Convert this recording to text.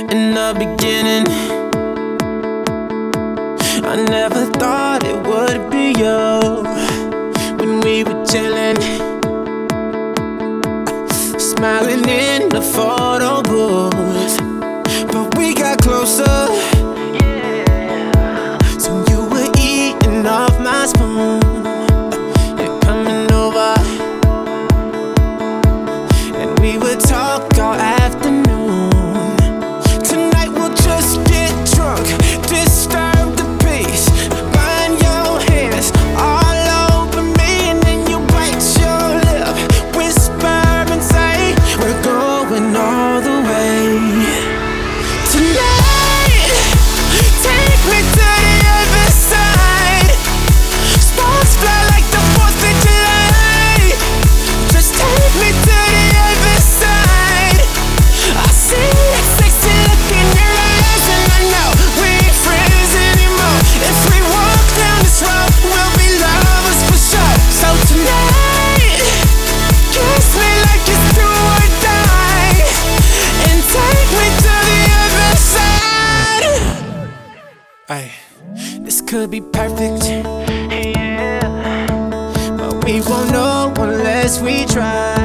in the beginning. I never thought it would be you when we were chilling, smiling in the photo booth. But we got closer, so you were eating off my spoon. You're coming over, and we would talk all afternoon. Tonight we'll just get drunk, disturb the peace, burn your hands all over me, and then you bite your lip, whisper and say we're going all the way. Tonight, take me to the other side. Sparks fly like the 4th of July. Just take me to the other side. I see that sexy look in your eyes, and I know we ain't friends anymore. If we walk down this road, we'll be lovers for sure. So tonight, kiss me like it's do or die, and take me to the other side. Ay, this could be perfect, yeah, but we won't know unless we try.